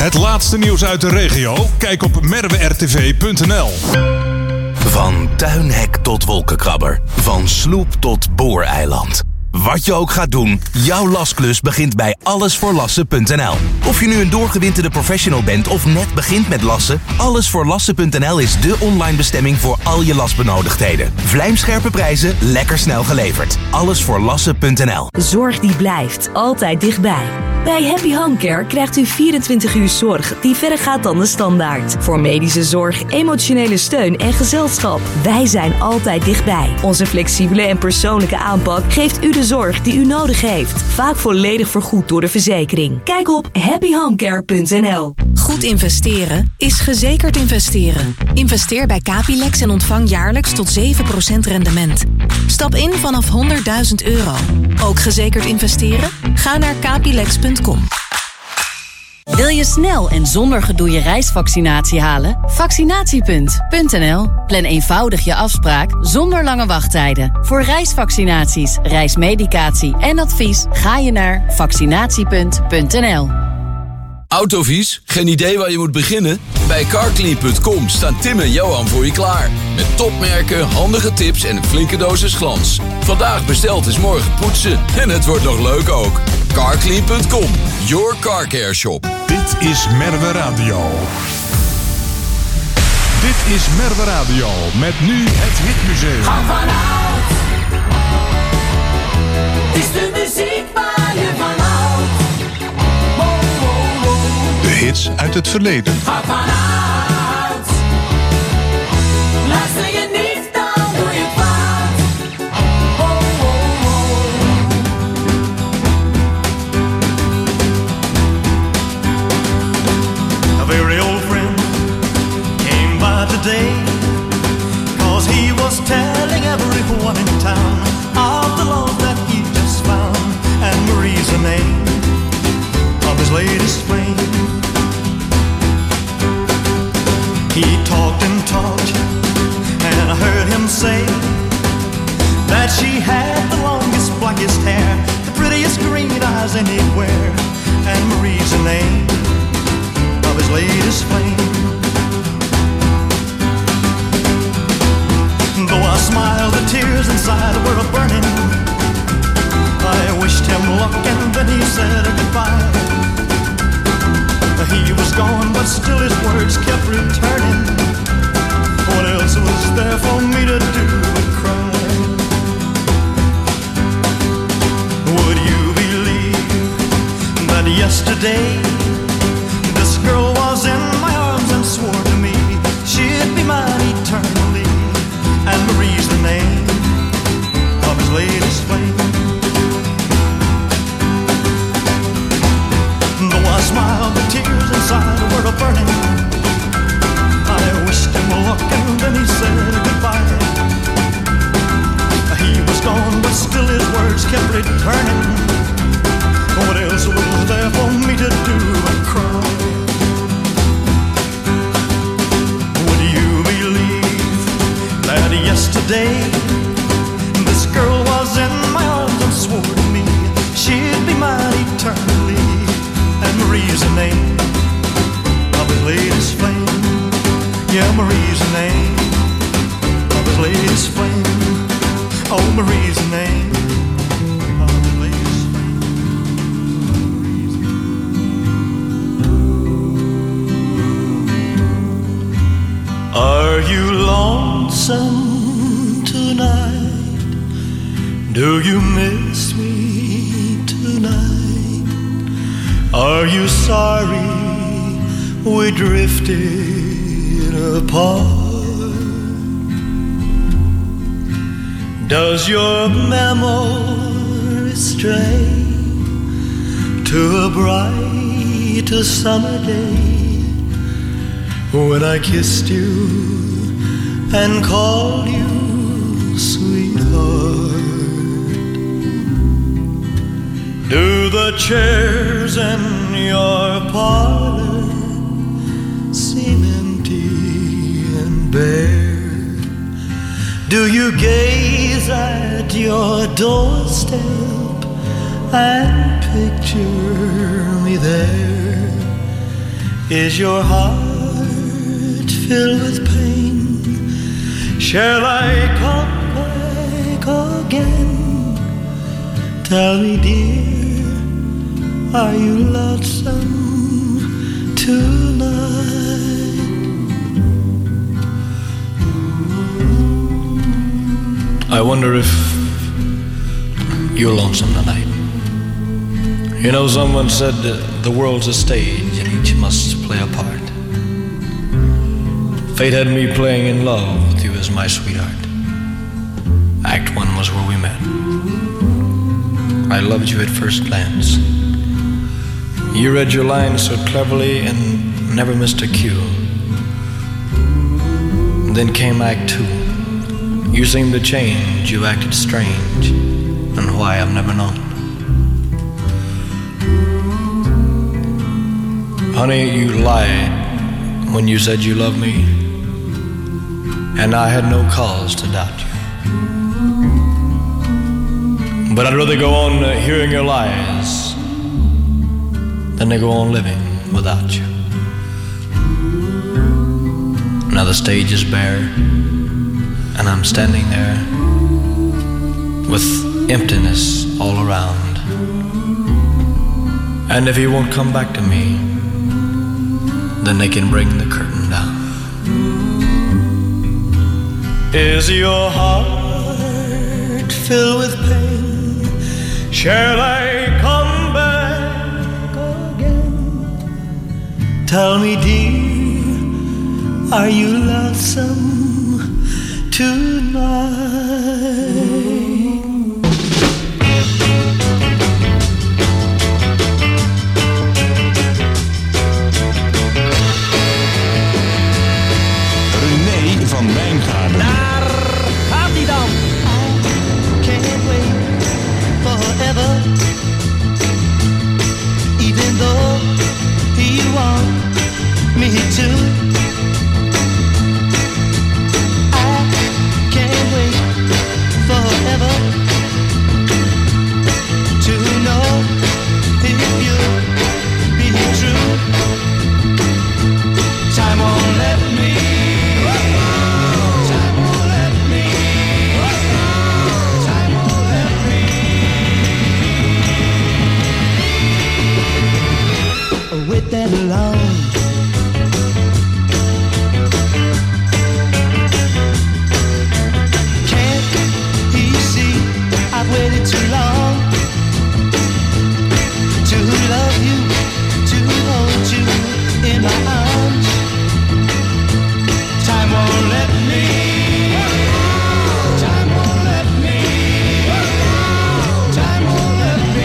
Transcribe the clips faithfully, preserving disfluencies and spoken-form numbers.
Het laatste nieuws uit de regio? Kijk op merwe r t v punt n l. Van tuinhek tot wolkenkrabber. Van sloep tot booreiland. Wat je ook gaat doen, jouw lasklus begint bij alles voor lassen punt n l. Of je nu een doorgewinterde professional bent of net begint met lassen, alles voor lassen punt n l is dé online bestemming voor al je lasbenodigdheden. Vlijmscherpe prijzen, lekker snel geleverd. alles voor lassen punt n l. Zorg die blijft, altijd dichtbij. Bij Happy Home Care krijgt u vierentwintig uur zorg die verder gaat dan de standaard. Voor medische zorg, emotionele steun en gezelschap. Wij zijn altijd dichtbij. Onze flexibele en persoonlijke aanpak geeft u de zorg die u nodig heeft. Vaak volledig vergoed door de verzekering. Kijk op happy home care punt n l. Goed investeren is gezekerd investeren. Investeer bij Capilex en ontvang jaarlijks tot zeven procent rendement. Stap in vanaf honderdduizend euro. Ook gezekerd investeren? Ga naar capilex punt com. Wil je snel en zonder gedoe je reisvaccinatie halen? Vaccinatiepunt punt n l. Plan eenvoudig je afspraak zonder lange wachttijden. Voor reisvaccinaties, reismedicatie en advies ga je naar vaccinatiepunt punt n l. Autovies? Geen idee waar je moet beginnen? Bij carclean punt com staan Tim en Johan voor je klaar. Met topmerken, handige tips en een flinke dosis glans. Vandaag besteld is morgen poetsen. En het wordt nog leuk ook. carclean punt com, your car care shop. Dit is Merwe Radio. Dit is Merwe Radio. Met nu het Hitmuseum. Ga vanuit. Het is de muziek waar je van houdt. De hits uit het verleden. Ga vanuit. Luister je niet, dan doe je het fout. Oh, oh, oh. A very old friend came by today, 'cause he was telling everyone in town of the love that he just found, and Marie's the name of his latest flame. He talked and talked, and I heard him say that she had the longest, blackest hair, the prettiest green eyes anywhere, and Marie's the name of his latest flame. Though I smiled, the tears inside were a burning. I wished him luck and then he said goodbye. He was gone, but still his words kept returning. What else was there for me to do but cry? Would you believe that yesterday this girl was in my arms and swore to me she'd be mine eternally, and Marie's the name of his latest flame. Though I smiled, the tears inside were a burning. I wished him luck and then he said goodbye. He was gone, but still his words kept returning. What else was there for me to do but cry? Would you believe that yesterday this girl was in my arms and swore to me she'd be mine eternally, and Marie's the name of his latest flame. Yeah, Marie's the name of his latest flame. Oh, Marie's the name of his latest flame. Are you lonesome tonight? Do you miss me tonight? Are you sorry we drifted apart? Does your memory stray to a bright summer day when I kissed you and called you sweetheart? Do the chairs in your parlor seem empty and bare? Do you gaze at your doorstep and picture me there? Is your heart filled with pain? Shall I come back again? Tell me, dear, are you lonesome tonight? I wonder if you're lonesome tonight. You know, someone said uh, the world's a stage and each must play a part. Fate had me playing in love with you as my sweetheart. Act one was where we met. I loved you at first glance. You read your lines so cleverly and never missed a cue. Then came Act two. You seemed to change, you acted strange, and why I've never known. Honey, you lied when you said you loved me, and I had no cause to doubt you. But I'd rather go on uh, hearing your lies than to go on living without you. Now the stage is bare, and I'm standing there with emptiness all around. And if you won't come back to me, then they can bring the curtain down. Is your heart filled with pain? Shall I come back again? Tell me, dear, are you lonesome tonight? Van Wijngaarden. Daar gaat hij dan. I can't wait forever, even though he want me to. I can't wait forever to know if you'll be true. Time won't let me. Wait that long. Can't he see I've waited too long to love you, to hold you in my arms? Time won't let me. Time won't let me. Time won't let me.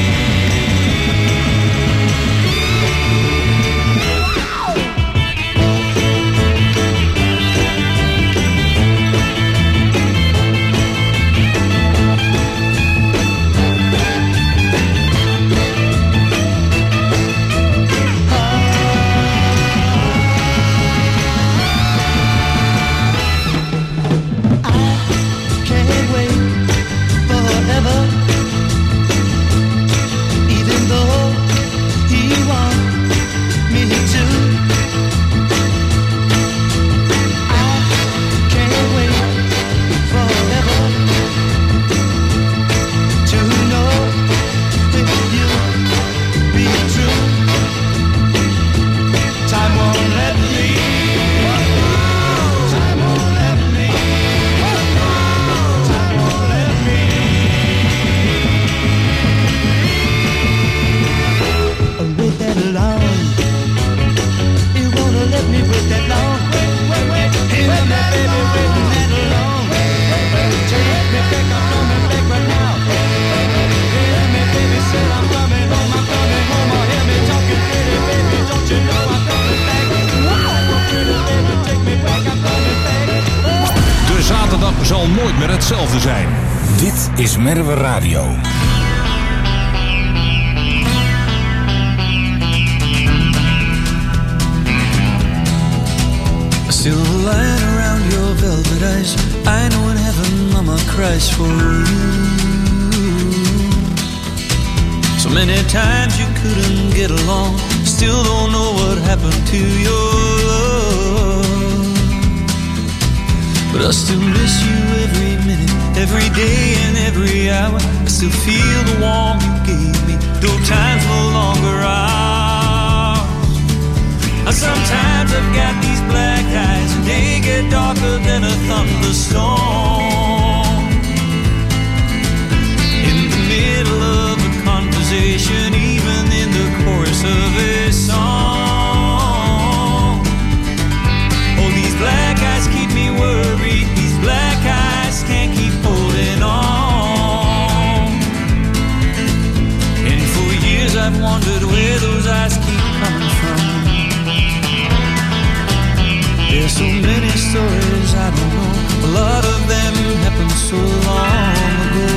Zal nooit meer hetzelfde zijn. Dit is Merwe Radio. Silver light around your velvet eyes. I know in heaven mama cries for you. So many times you couldn't get along. Still don't know what happened. happened to your love. But I still miss you every minute, every day and every hour. I still feel the warmth you gave me, though time's no longer ours. And sometimes I've got these black eyes and they get darker than a thunderstorm. In the middle of a conversation, even in the chorus of a song. Oh, these black eyes keep me worried, these black eyes can't keep holding on. And for years I've wondered where those eyes keep coming from. There's so many stories I don't know, a lot of them happened so long ago.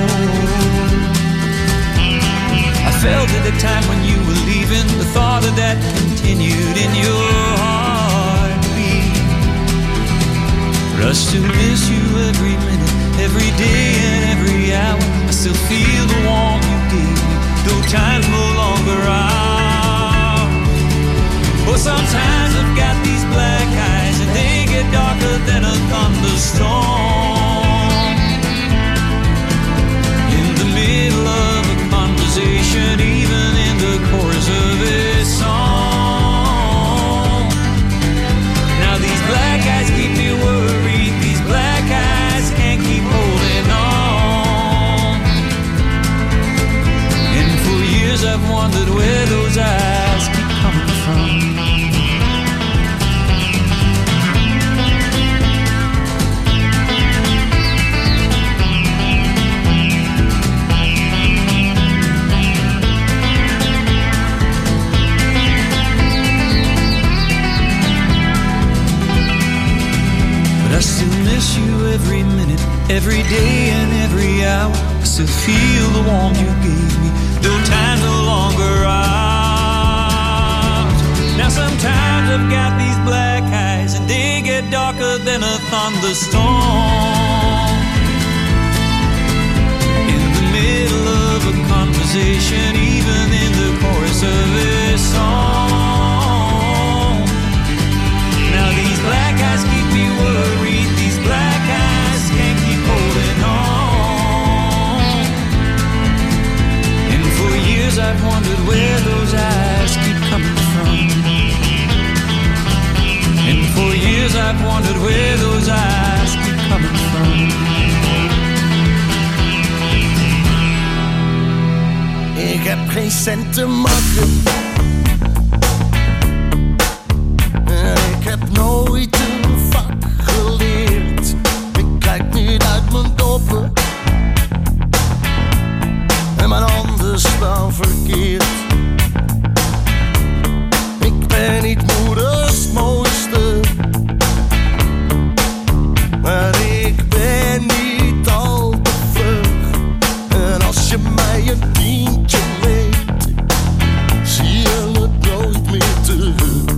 I felt at the time when you were leaving, the thought of that continued in your heartbeat. But I still miss you every minute, every day and every hour. I still feel the warmth you gave me, though time's no longer ours. Oh, sometimes I've got these black eyes and they get darker than a thunderstorm. In the middle of a conversation, even in the chorus of a song. Now these black eyes keep me worried, these black eyes can't keep holding on. And for years I've wondered where those eyes keep coming from. I still miss you every minute, every day and every hour. I still feel the warmth you gave me, though time's no longer ours. Now sometimes I've got these black eyes and they get darker than a thunderstorm. In the middle of a conversation, even in the chorus of a song. Now these black eyes keep me worried, these black eyes can't keep holding on. And for years I've wondered where those eyes keep coming from. And for years I've wondered where those eyes keep coming from. Ik heb geen cent te makken. Ik heb nooit een vak geleerd. Ik kijk niet uit mijn doppen. En mijn handen staan verkeerd. Ik ben niet moeders mooiste. Maar ik ben niet al te vlug. En als je mij een tientje leent, zie je het nooit meer terug.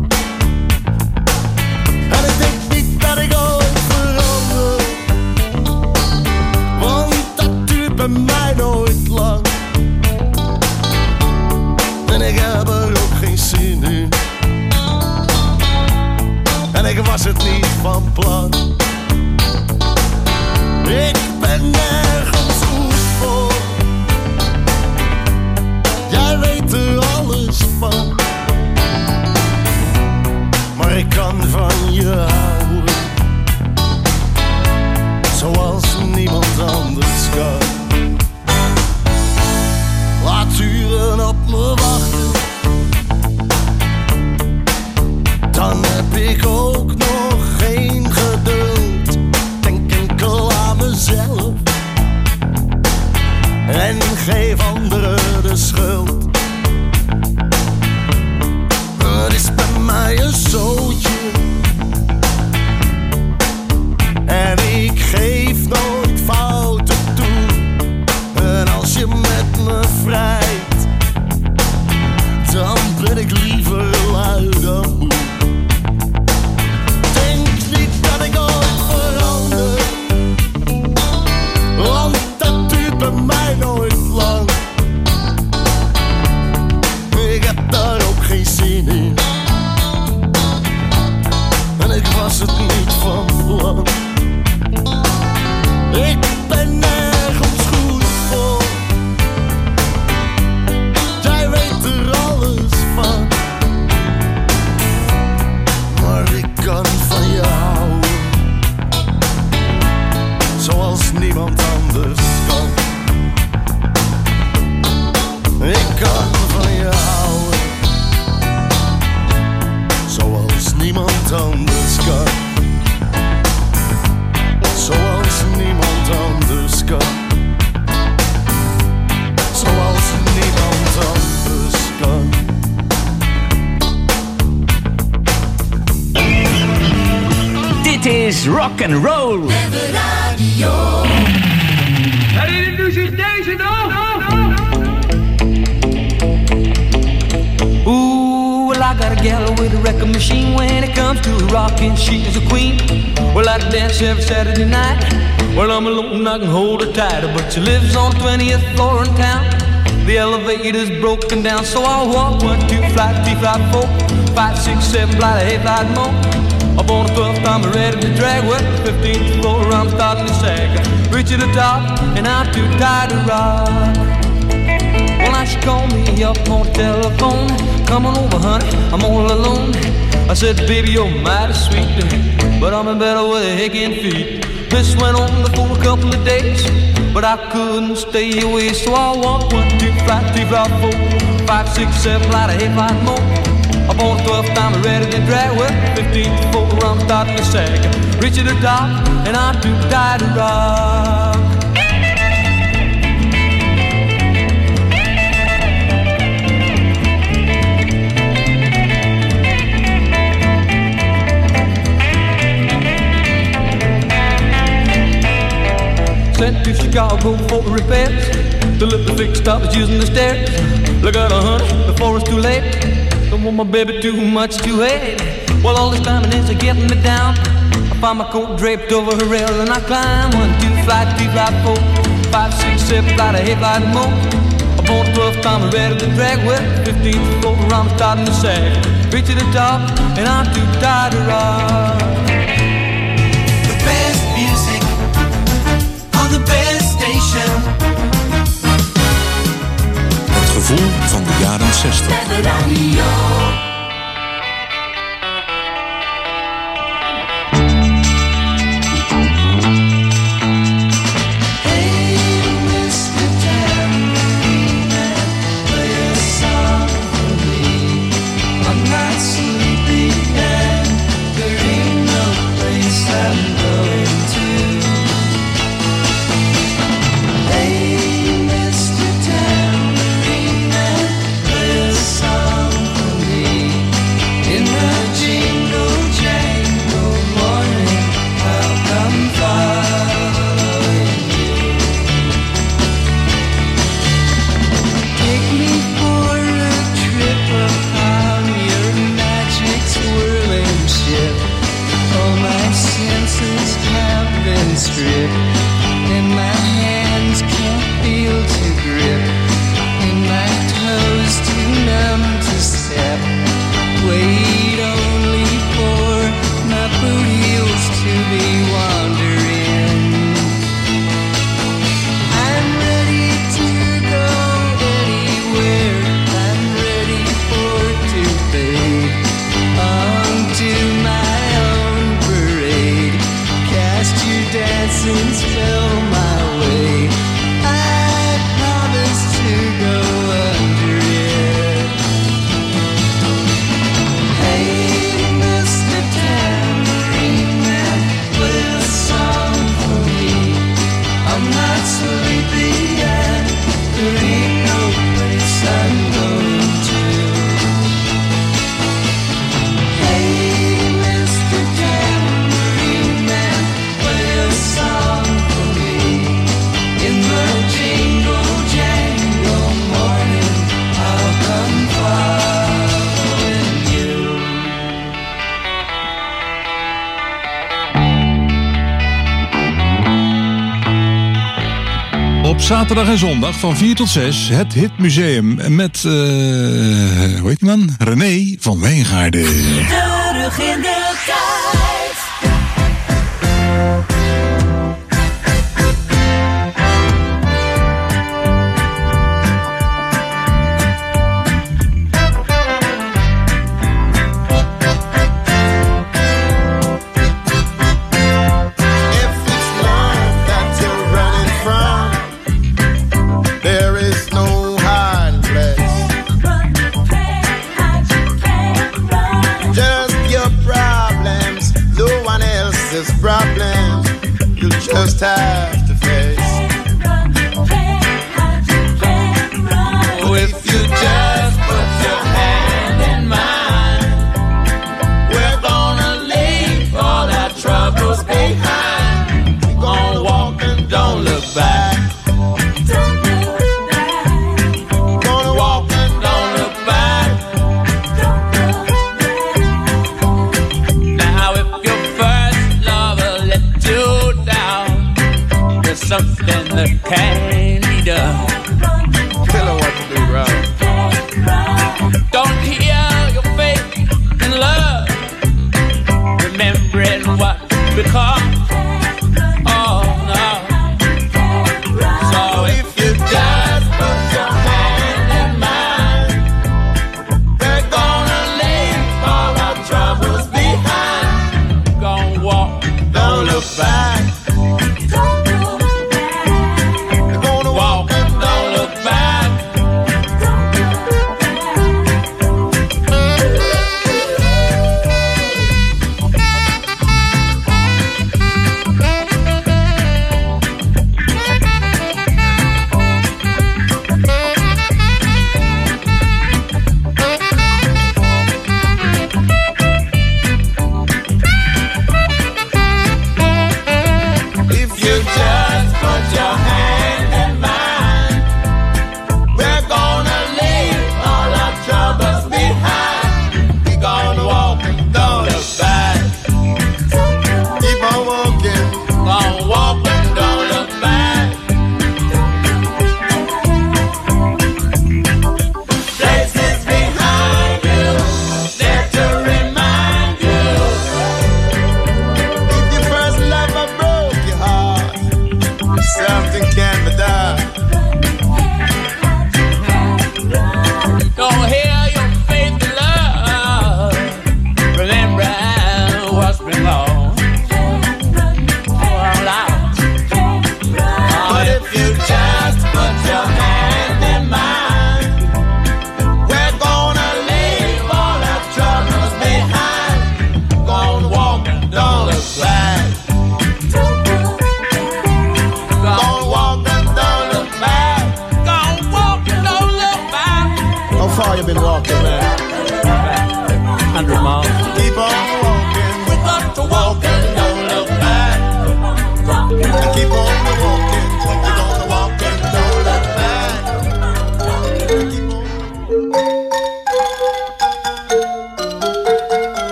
En ik denk niet dat ik ooit verander, want dat duurt bij mij nooit lang. En ik heb er ook geen zin in. En ik was het niet van plan. Ik ben nergens goed voor. Jij weet er alles van. Maar ik kan van je houden, zoals niemand anders kan. Laat uren op me wachten, dan heb ik ook nog geen geduld. Denk enkel aan mezelf en geef anderen de schuld. Het is bij mij een zootje, is rock and roll. En dit is deze nog. Ooh, well, I got a gal with a record machine. When it comes to rockin', she's a queen. Well, I dance every Saturday night. Well, I'm alone, I can hold her tighter, but she lives on twentieth floor in town. The elevator's broken down, so I'll walk one, two, flight, three, flight, four, five, six, seven, flight, eight, flight, more. Up on the twelfth, I'm ready to drag. Well, the fifteenth floor, I'm starting to sag. Reach to the top, and I'm too tired to rock. Well, now she called me up on the telephone. Come on over, honey, I'm all alone. I said, baby, you're mighty sweet, but I'm in better with a aching feet. This went on for a couple of days, but I couldn't stay away. So I walked one, two, flight, three, flight, four, five, six, seven, flight, eight, flight, more. Up on the twelfth, I'm ready to drag. Well, fifteenth floor, I'm starting to sag. Reach to the top, and I'm too tired to rock. Sent to Chicago for repairs. The little fixed up is using the stairs. Look out, honey, before it's too late. Don't want my baby too much to hate. Well, all this time and is getting me down. I find my coat draped over her rail and I climb one, two, flight, three, flight, four, five, six, seven, flight, eight, flight, more. Up on the twelfth, I'm ready to drag. Well, fifteenth floor, I'm starting to sag. Reach to the top, and I'm too tired to rock. The best music on the best station. Het gevoel van de jaren zestig. Zaterdag en zondag van vier tot zes het Hitmuseum met, uh, hoe heet die man? René van Wijngaarden. Terug in de tijd. Problems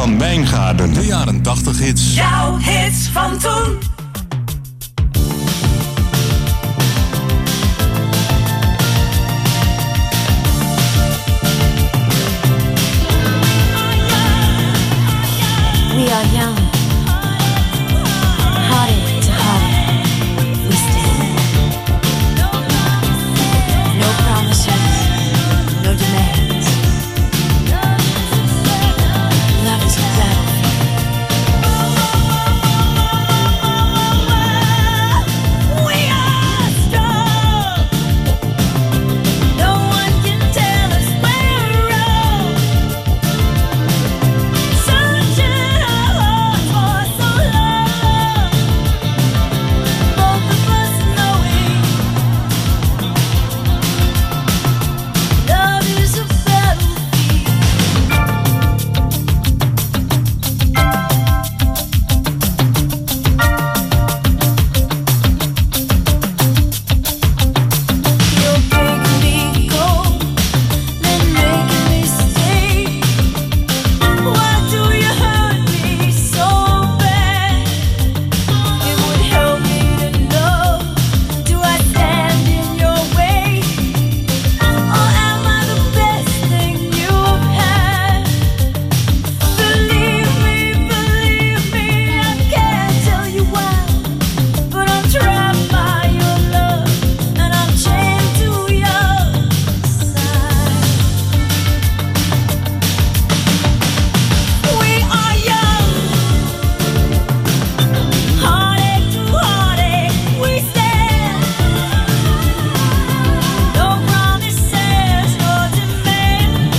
van Wijngaarden. De jaren tachtig hits. Jouw hits van toen. We are young, heartache to heartache, we stand. No promises, no demands. Love is a battlefield. We are strong. No one can tell us we're wrong. Searching our hearts for so long. Both of us knowing love is a battlefield. You're breaking me cold, then making me stay. Why do you hurt me so bad? It would help me to know. Do I stand in your way, or am I the best thing you've had? Believe me, believe me, I can't tell you why, but I'm trapped by your love, and I'm chained to your side. We are young, heartache to heartache, we stand. No promises, no demands.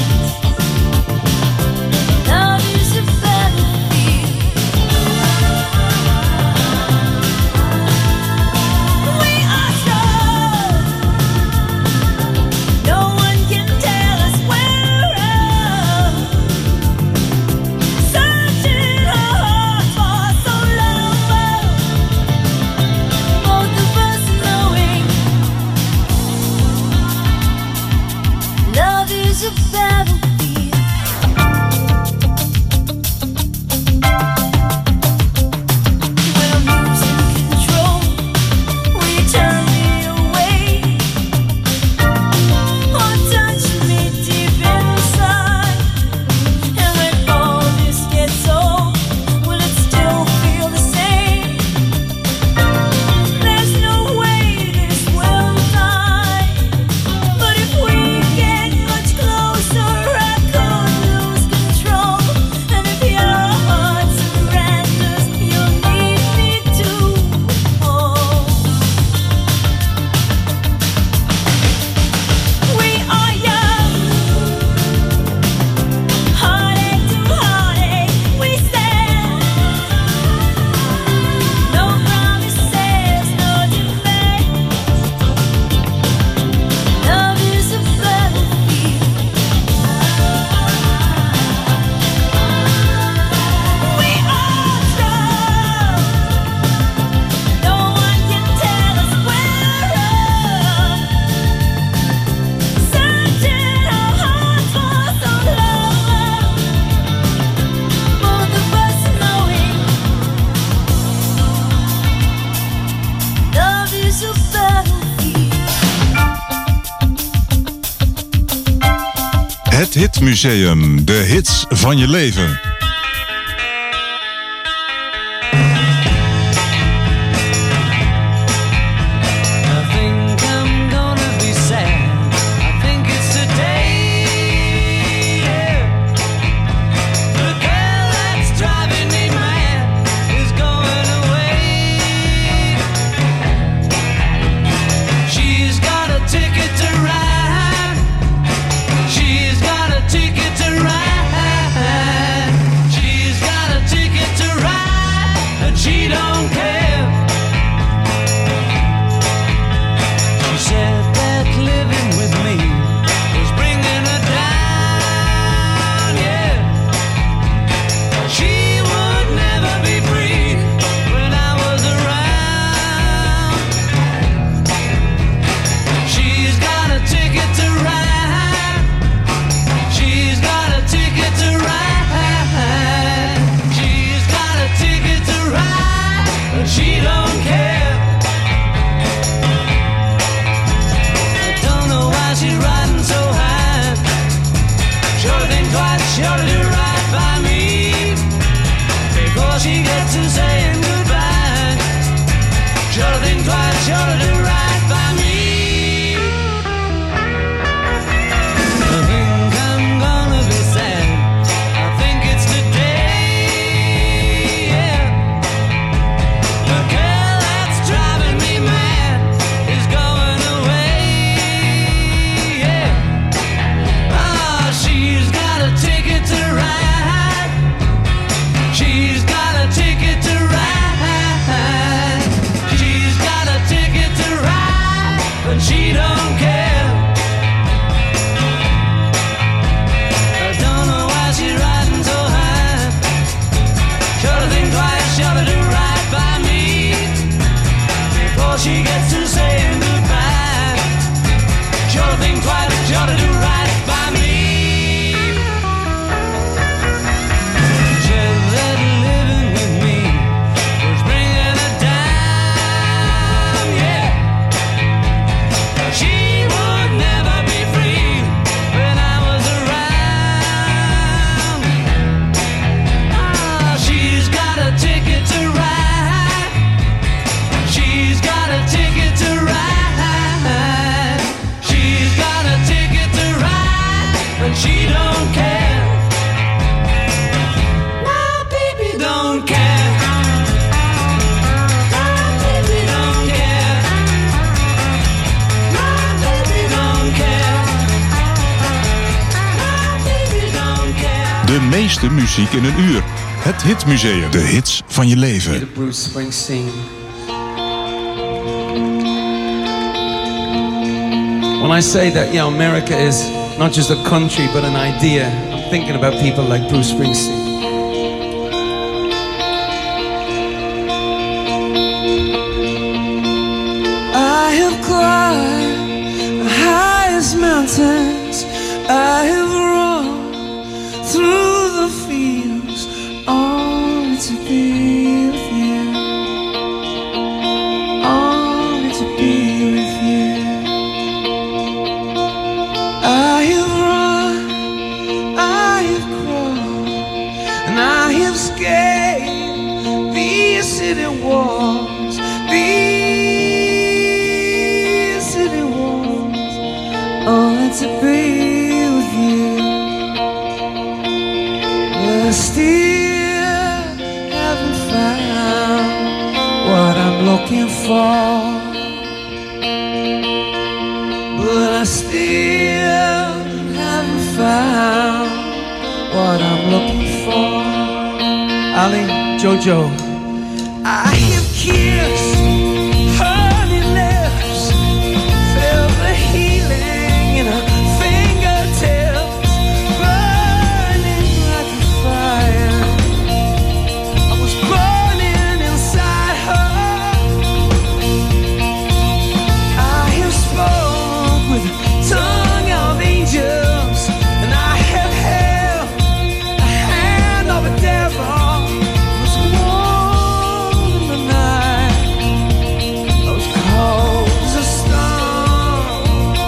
Love is a battlefield. We are strong. No one can tell us we're wrong. Searching our hearts for so long. Both of us knowing love is a battlefield. When I'm losing control, will you turn me away, or touch me deep inside? And when all this gets old, will it still feel the same? There's no way this will die, but if we get much closer, I could lose control. And if your heart surrenders, you'll need me to hold. We are young, heartache to heartache, we stand. No promises, no demands. Love is a battlefield. We are strong. No one can tell us we're wrong. Searching our hearts for so long. Both of us knowing love is a battlefield. Het Hitmuseum. De hits van je leven. I think I'm gonna be sad. I think it's today. The girl that's driving me mad is going away. She's got a ticket to ride. She's got a ticket to ride. she gets to saying goodbye. Sure to think twice, sure to do right by me. I think I'm gonna be sad. I think it's today, yeah. The girl that's driving me mad is going away, yeah. Ah, she's got a ticket to ride. She's got a ticket to ride. She's got a ticket to ride, but she don't care. I don't know why she's riding so high. Sure to think twice, sure to do right by me before she gets to saying goodbye. Sure to think twice, sure to do right by me. Just let living with me was bringing her down, yeah. She would never be free when I was around. Ah, she's got a ticket to ride. She's got a ticket to ride. She's got a ticket to ride, but she don't care. My baby don't care. My baby don't care. My baby don't care. My baby don't care. De meeste muziek in een uur. Het Hitmuseum. De hits van je leven. Bruce Springsteen. When I say that, you know, America is not just a country but an idea, I'm thinking about people like Bruce Springsteen. I have climbed the highest mountains. I have run through the fields only to be with you. Only to be with you. I have run, I have crawled, and I have scaled these city walls. These city walls, only to be with you. But I still haven't found what I'm looking for. But I still haven't found what I'm looking for. Ali, Jojo. I have kissed honey lips, felt the healing in her fingertips, burning like a fire. I was burning inside her. I have spoke with the tongue of angels, and I have held the hand of a devil. Was warm in the night. I was cold as a stone.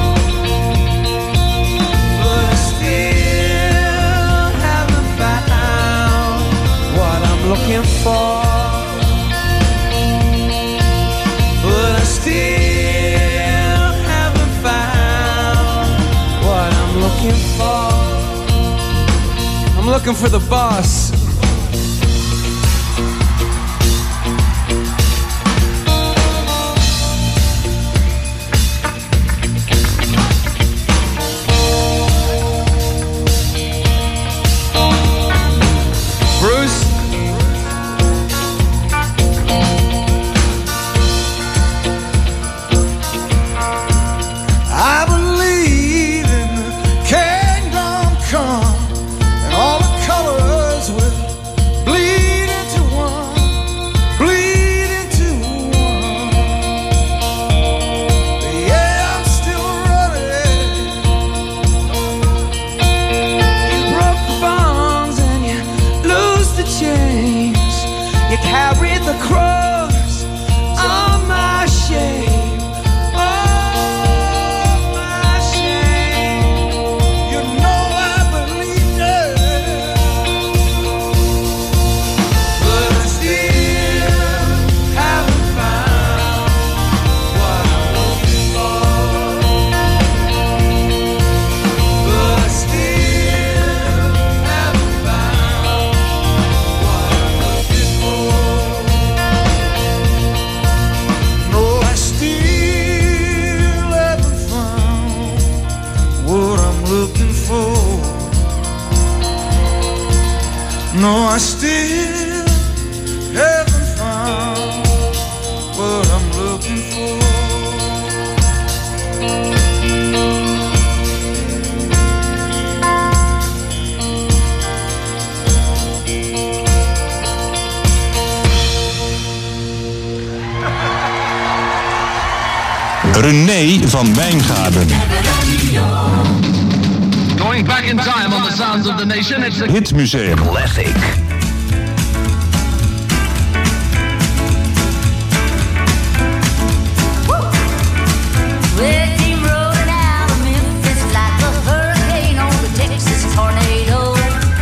But I still haven't found what I'm looking for. But I still haven't found what I'm looking for. I'm looking for the boss. Bruce. I believe in the kingdom come, and all the colors will bleed into one, bleed into one. Yeah, I'm still running. You broke the bonds and you lose the chains. You carry the cross on my shame. But I René van Wijngaarden. Going back in time on the sounds of the nation, it's a Hitmuseum. Classic. Well, it came rolling out of Memphis like a hurricane on the Texas tornado.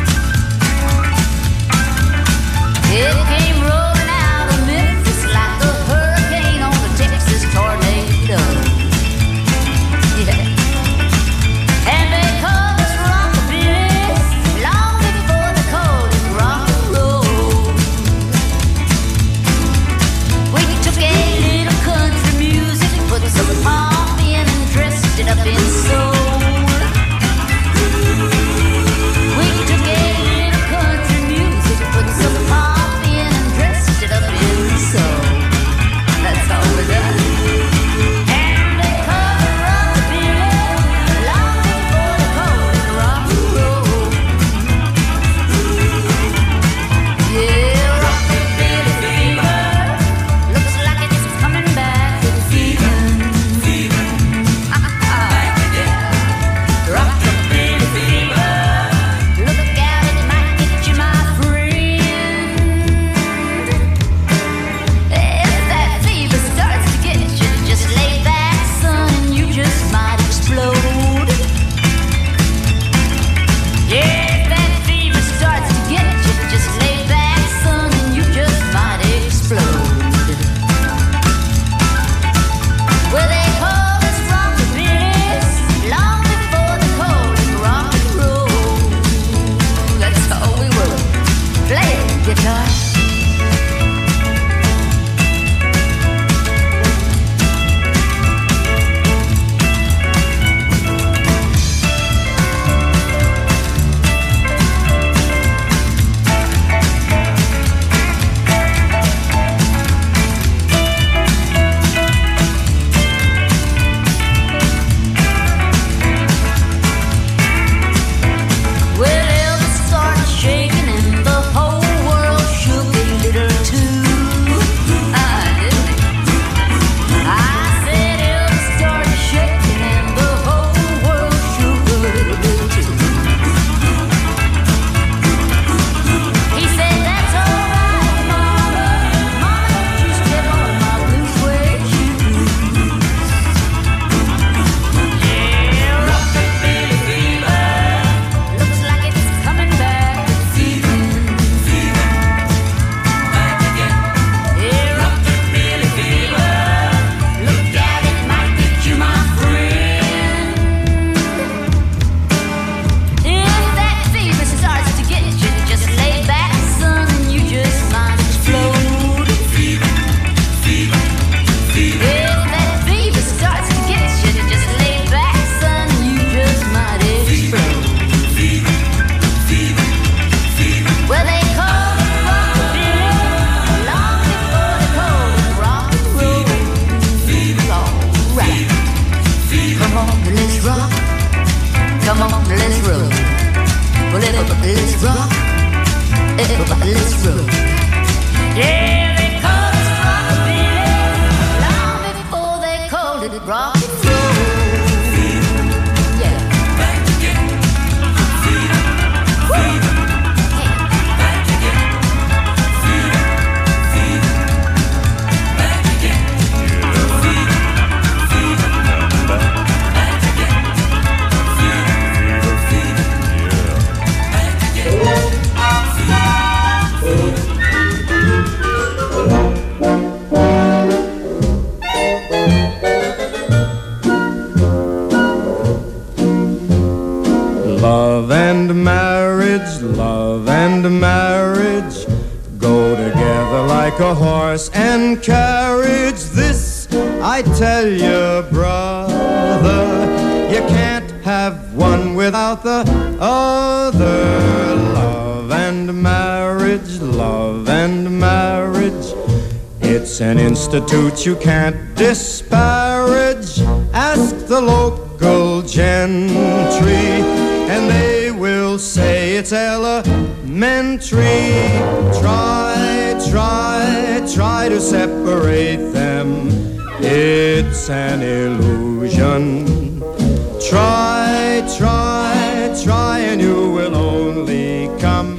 It came rolling out of Memphis like a hurricane on the Texas tornado. Yeah. And they called us rockabilly long before they called it rock and roll. We took a little country music, put some pop in and dressed it up in soul. We took a little country music, put some pop in and dressed it up in soul. That's all we done. And they called it rockabilly long before they called it rock and roll. Yeah, rockabilly fever looks like it's coming back with fever. Rockabilly fever, look out, it might get you, my friend. If that fever starts to get you, just lay back, son, and you just might explode. Yeah, if that fever starts to get you, just lay back, son, and you just might explode. Well, they called us rockabillys long before they called it rock and roll. That's all we were. Play it, guitar. Well, Elvis started shaking and the whole world shook a little too. Ah, didn't it? I said Elvis started shaking and the whole world shook a little bit too. He said, "That's all right, Mama. Mama, don't you step on my blue suede shoes." Yeah, rockabilly fever looks like it's coming back with fever. Back again. Yeah, rockabilly fever. Look out, it might get you, my friend. If that fever starts to get you, just lay back, son, and you just might explode. If that fever starts to get you, just lay back, son, and you just might explode. Well, they called it rockabilly long before they called it rock and roll. All right. Come on, let's rock. Come on, let's roll. Well, everybody, let's rock. Everybody, let's roll. Yeah, they called us rockabilly long before they called it rock and roll. Yeah. Woo. Love and marriage, love and marriage go together like a horse and carriage. This I tell you, brother, you can't have one without the other. Love and marriage, love and marriage, it's an institute you can't disparage. Ask the local gentry and they will say it's elementary. Try, try, try to separate them, it's an illusion. Try, try, try, and you will only come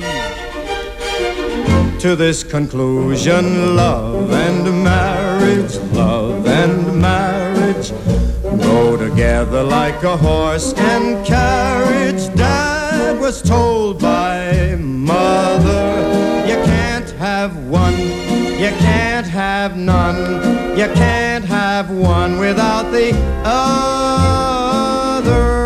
to this conclusion. Love and marriage, love and marriage go together like a horse and carriage. Dad was told by mother, you can't have one, you can't have none, you can't have one without the other.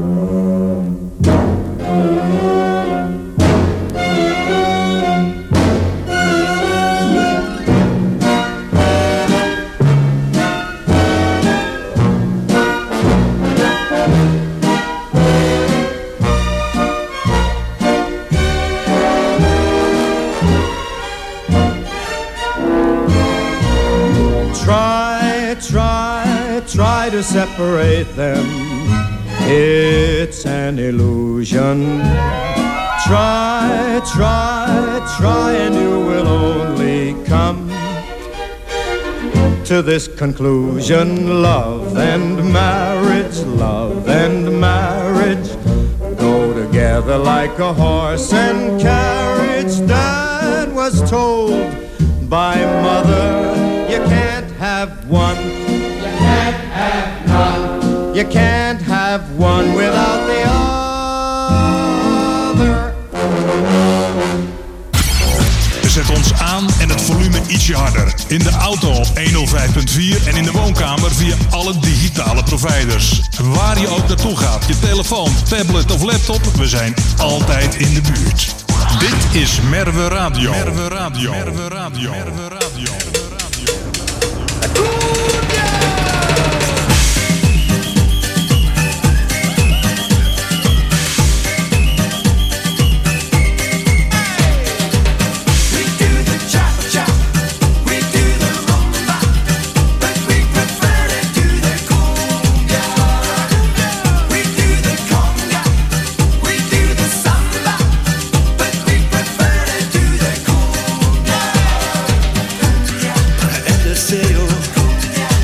Try to separate them, it's an illusion. Try, try, try, and you will only come to this conclusion. Love and marriage, love and marriage go together like a horse and carriage. Dad was told by mother, you can't have one, have none. You can't have one without the other. Zet ons aan en het volume ietsje harder. In de auto op honderdvijf punt vier en in de woonkamer via alle digitale providers. Waar je ook naartoe gaat, je telefoon, tablet of laptop, we zijn altijd in de buurt. Dit is Merwe Radio. Merwe Radio. Merwe Radio. Merwe Radio. Say, oh,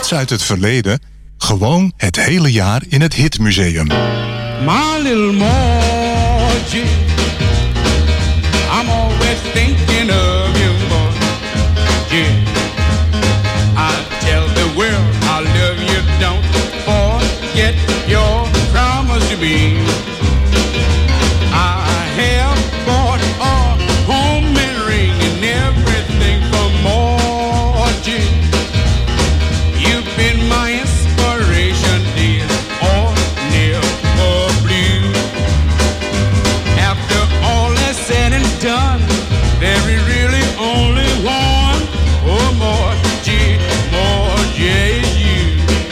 hits uit het verleden gewoon het hele jaar in het Hitmuseum. My little Margie, I'm always thinking of you, Margie. I tell the world I love you, don't forget your promise to me. I have bought a homemade ring and everything for Margie. You've been my inspiration, dear, or never blue. After all is said and done, there is really only one. Oh, Margie, Margie is you.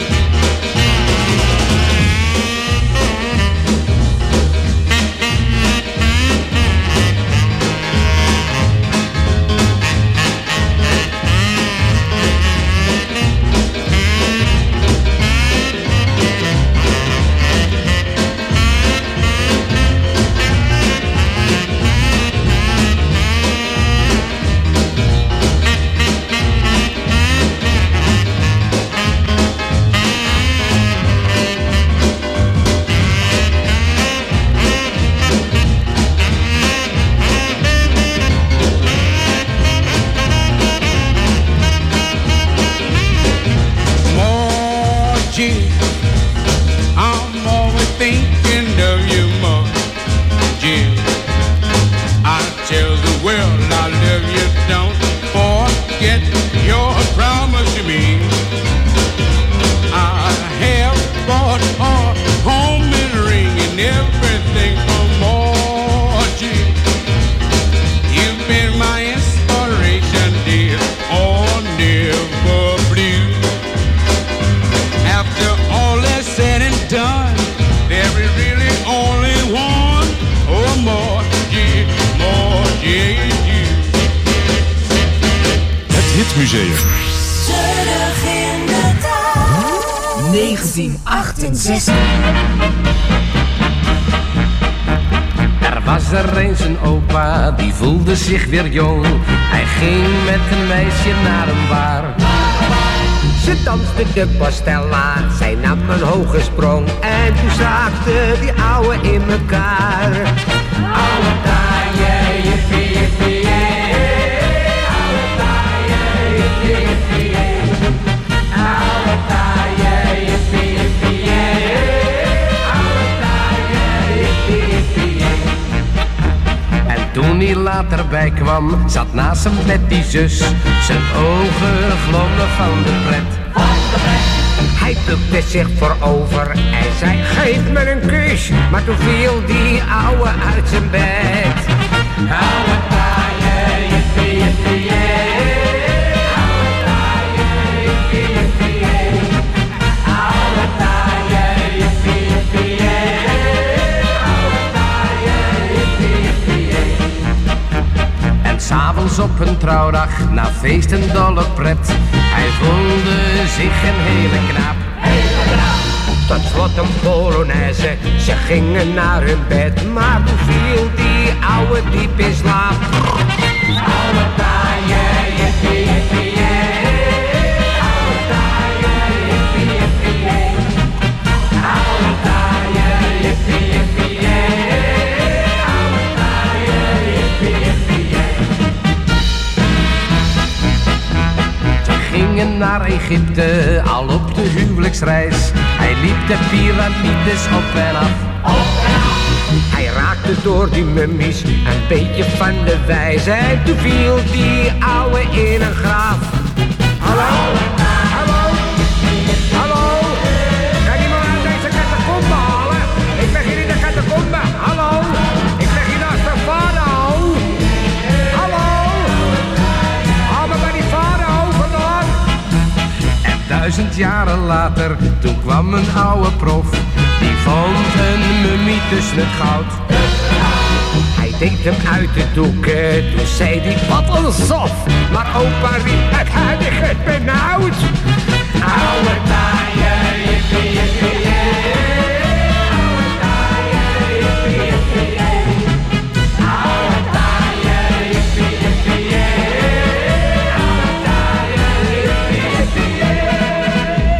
Margie, I'm always thinking of you, Margie. I tell the world I love you, don't forget your promise to me. I have bought a homemade ring and everything for Margie. You've been my inspiration, dear, oh, never blue. After all is said and done, there is really only one. Oh, Margie, Margie is you. Het Hitmuseum. Terug in de tijd. negentien achtenzestig. Er was er eens een opa, die voelde zich weer jong. Hij ging met een meisje naar een bar. Ze danste de Postella, zij nam een hoge sprong. En toen zakte die ouwe in mekaar. Ouwe taaie, jippie, jippie, jee. Ouwe taaie, jippie, jippie, jee. Ouwe taaie, jippie, jippie, jee. Ouwe taaie, jippie, jippie, jee. En toen hij later bij kwam, zat naast hem met die zus. Zijn ogen glommen van de pret. Hij bukte zich voorover en zei, geef me een kus. Maar toen viel die ouwe uit zijn bed. Ouwe taaie, jippie, jippie, jee. Ouwe taaie, jippie, jippie, jee. Ouwe taaie, jippie, jippie, jee. Ouwe taaie, jippie, jippie, jee. En s'avonds op een trouwdag, na feest en dolle pret. Hij voelde zich een hele knaap. Tot slot een Polonaise, ze gingen naar hun bed. Maar toen viel die ouwe diep in slaap. Ouwe taaie, jippie, jippie, jee. Ouwe taaie, jippie, jippie, jee. Ouwe taaie, jippie, jippie, jee. Ouwe taaie, jippie, jippie, jee. Gingen naar Egypte, al op de huwelijksreis. Hij liep de piramides op en af. Hij raakte door die mummies een beetje van de wijze. En toen viel die ouwe in een graaf. Hallo? Hallo? Hallo? Kan iemand uit deze catacombe halen? Ik lig hier in de catacombe. Hallo? Ik lig hier naast de farao. Hallo? Haal me bij die farao vandaan. En duizend jaren later, toen kwam een oude prof. Die vond een mummie tussen het goud. Hij deed hem uit de doeken, toen zei hij, wat een sof. Maar opa riep, het huidig het benauwd. Oude taaie, jippie, jippie, jee. Oude taaie, jippie, jippie, jee. Oude taaie, jippie, jippie, jee. Oude taaie, jippie, jippie, jee.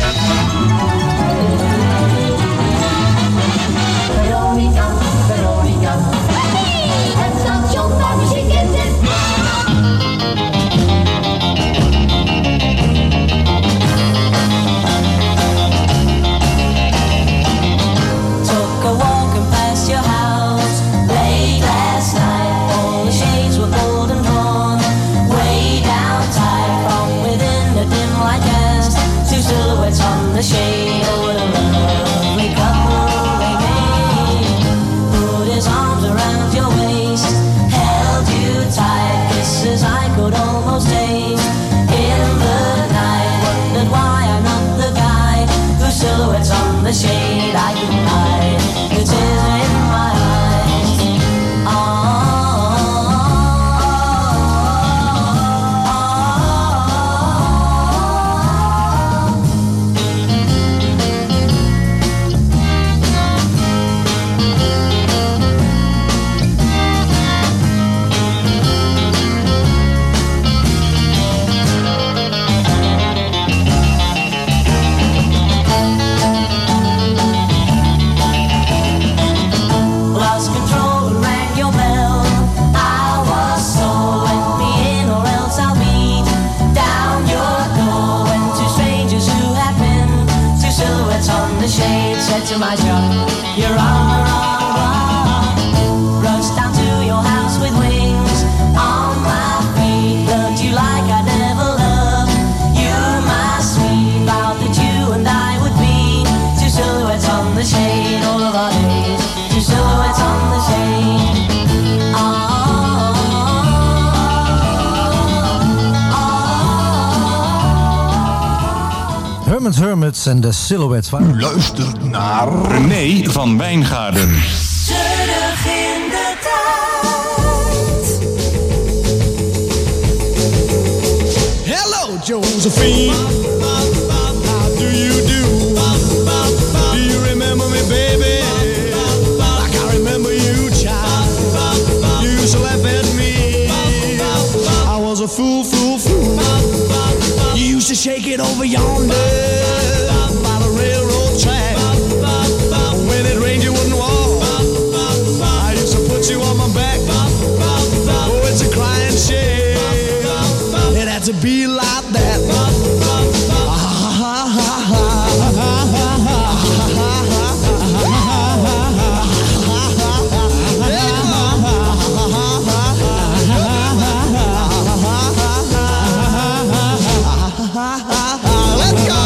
to my job. You're on the wrong one. Rush down to your house with wings on my feet. Looked you like I never loved you, my sweet. Thought that you and I would be two silhouettes on the shade all of our days. Two silhouettes on the shade. Herman's Hermits en de Silhouettes. U luistert naar René van Wijngaarden. Terug in de tijd. Hello, Josephine. How do you do? Do you remember me, baby? Like I remember you, child. You used to laugh at me. I was a fool, fool, fool. You used to shake it over yonder by the railroad track. When it rained, you wouldn't walk. I used to put you on my back. Oh, it's a crying shame. It had to be like that. Let's go!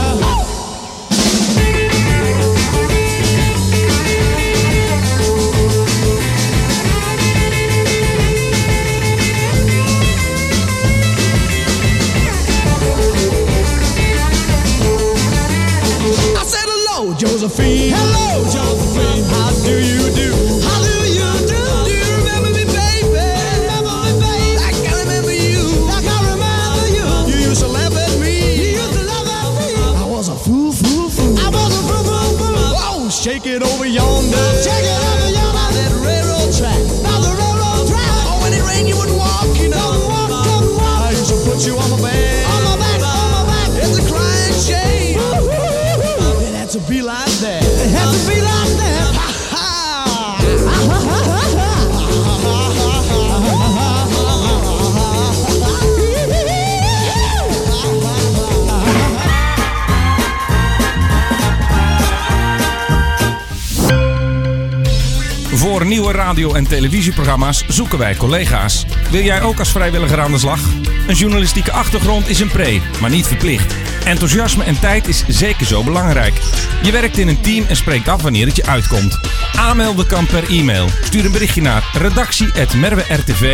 I said hello, Josephine. Hello, Josephine. How do you do? How do you do? Do you remember me, baby? Remember me, baby? Like I remember you. Like I remember you. You used to laugh at me. You used to laugh at me. I was a fool, fool, fool. I was a fool, fool, fool. Whoa, shake it over yonder. Shake it over yonder. By that railroad track. By the railroad track. Oh, when it rained, you wouldn't walk, you know. Don't walk, don't walk. I used to put you on my back. On my back, on my back. It's a crying shame. It had to be like that. It had to be like that. Ha ha. Ha ha ha Voor nieuwe radio- en televisieprogramma's zoeken wij collega's. Wil jij ook als vrijwilliger aan de slag? Een journalistieke achtergrond is een pre, maar niet verplicht. Enthousiasme en tijd is zeker zo belangrijk. Je werkt in een team en spreekt af wanneer het je uitkomt. Aanmelden kan per e-mail. Stuur een berichtje naar redactie apenstaartje merwe r t v